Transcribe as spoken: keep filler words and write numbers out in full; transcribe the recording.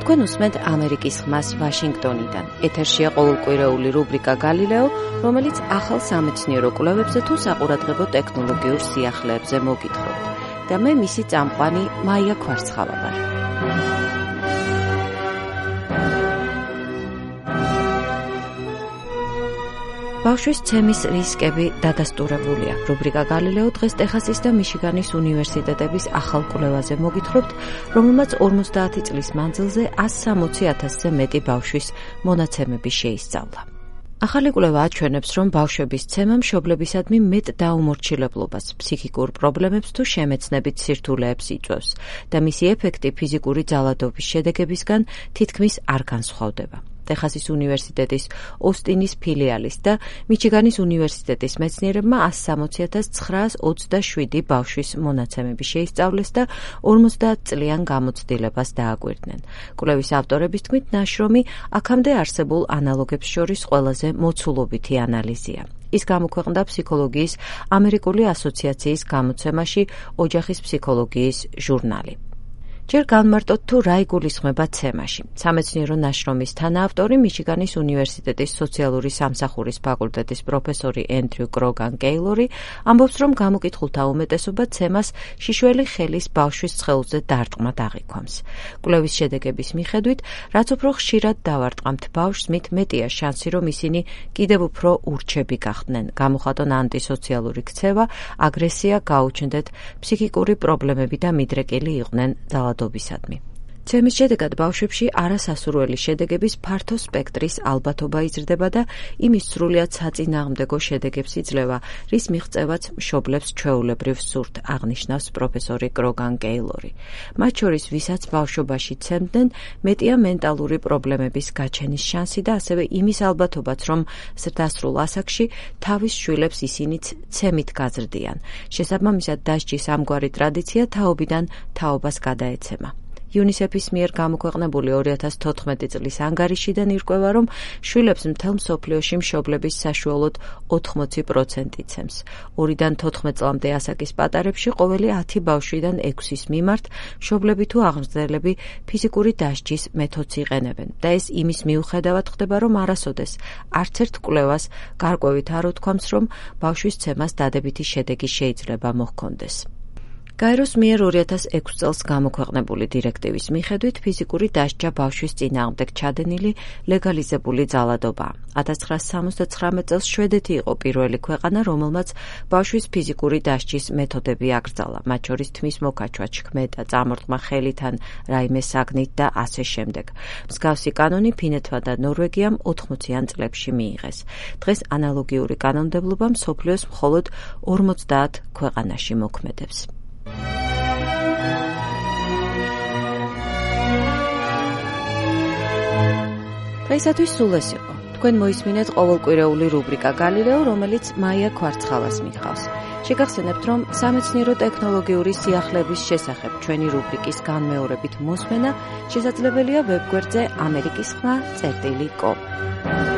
თქვენ უსმენთ ამერიკის ხმას ვაშინგტონიდან. ეთერშია ყოველკვირეული რუბრიკა გალილეო, რომელიც ახალ სამეცნიერო კვლევებზე თუ საყურადღებო ტექნოლოგიურ სიახლეებზე მოგითხრობთ. და მე მისი წამყვანი მაია ქვარცხავა ვარ. ბავშვის ცემის რისკები დადასტურებულია. რუბრიკა გალილეო დღეს ტეხასის და მიშიგანის უნივერსიტეტების ახალ კვლევაზე მოგითხრობთ, რომელმაც ორმოცდაათი წლის მანძილზე ასი სამოცი ათასზე მეტი ბავშვის მონაცემები შეისწავლა. ახალი კვლევა აჩვენებს, რომ ბავშვების ცემა მშობლებისადმი მეტ დაუმორჩილებლობას, ფსიქიკურ პრობლემებს თუ შემეცნებით სირთულეებს იწვევს და მისი ეფექტი ფიზიკური ძალადობის შედეგებისგან თითქმის არ განსხვავდება. ტეხასის უნივერსიტეტის ოსტინის ფილიალის და მიჩიგანის უნივერსიტეტის მეცნიერებმა ასი სამოცი ათას ცხრაას ოცდაშვიდი ბავშვის მონაცემები შეისწავლეს და ორმოცდაათ წლიან გამოცდილებას დააკვირდნენ. კვლევის ავტორების თქმით, ნაშრომი აქამდე არსებულ ანალოგებს შორის ყველაზე მოცულობითი ანალიზია. ის გამოქვეყნდა ფსიქოლოგიის ამერიკული ასოციაციის გამოცემაში ოჯახის ფსიქოლოგიის ჟურნალი. ჯერ განმარტოთ თუ რა იგულისხმება ცემაში. სამეცნიერო ნაშრომის თანაავტორი მიჩიგანის უნივერსიტეტის სოციალური სამსახურის ფაკულტეტის პროფესორი ენდრიუ კროგან კეილორი ამბობს, რომ გამოკითხულთა უმეტესობა ცემას შიშველი ხელის ბავშვის ცხელზე დარტყმად აღიქვამს. კვლევის შედეგების მიხედვით, რაც უფრო ხშირად დავარტყამთ ბავშვს, მით მეტია შანსი, რომ ისინი კიდევ უფრო ურჩები გახდნენ, გამოხატონ ანტისოციალური ქცევა, აგრესია, გაუჩნდეთ ფსიქიკური პრობლემები და მიდრეკილი იყვნენ ძალადობისადმი. ცემის შედეგად ბავშვებში არასასურველი შედეგების ფართო სპექტრის ალბათობა იზრდება და იმის სრულიად საწინააღმდეგო შედეგებს იძლევა, რის მიღწევაც მშობლებს ჩვეულებრივ სურთ, აღნიშნავს პროფესორი კროგან კეილორი. მათ შორის, ვისაც ბავშვობაში ცემდნენ, მეტია მენტალური პრობლემების გაჩენის შანსი და ასევე იმის ალბათობაც, რომ ზრდასრულ ასაკში თავის შვილებს ისინიც ცემით გაზრდიან. შესაბამისად, დასჯის ამგვარი ტრადიცია თაობიდან თაობას გადაეცემა. იუნისეფის მიერ გამოქვეყნებული ორი ათას თოთხმეტი წლის ანგარიშიდან ირკვევა, რომ შვილებს მთელ მსოფლიოში მშობლების საშუალოდ ოთხმოცი პროცენტი ცემს. ორიდან თოთხმეტ წლამდე ასაკის პატარებში ყოველი ათი ბავშვიდან ექვსის მიმართ მშობლები თუ აღმზრდელები ფიზიკური დასჯის მეთოდს იყენებენ და ეს იმის მიუხედავად ხდება, რომ არასოდეს არც ერთ კვლევას გარკვევით არ უთქვამს, რომ ბავშვის ცემას დადებითი შედეგი შეიძლება მოჰქონდეს. გაეროს მიერ ორი ათას ექვსი წელს გამოქვეყნებული დირექტივის მიხედვით ფიზიკური დასჯა ბავშვის წინააღმდეგ ჩადენილი ლეგალიზებული ძალადობაა. ათას ცხრაასა სამოცდაცხრამეტ წელს შვედეთი იყო პირველი ქვეყანა, რომელმაც ბავშვის ფიზიკური დასჯის მეთოდები აკრძალა, მათ შორის თმის მოკაჩვა, ჩქმეტა, წამორტყმა ხელით ან რაიმე საგნით და ასე შემდეგ. მსგავსი კანონი ფინეთმა და ნორვეგიამ ოთხმოციან წლებში მიიღეს. დღეს ანალოგიური კანონმდებლობა მსოფლიოს მხოლოდ ორმოცდაათ ქვეყანაში მოქმედებს. დღეისათვის სულ ეს იყო. თქვენ მოისმინეთ ყოველკვირეული რუბრიკა გალილეო, რომელიც მაია ქვარცხავას მიხავს. შეგახსენებთ, რომ სამეცნიერო ტექნოლოგიური სიახლეების შესახებ ჩვენი რუბრიკის განმეორებით მოსმენა შესაძლებელია ვებგვერდზე ამერიკის ხმა წერტილი კომ.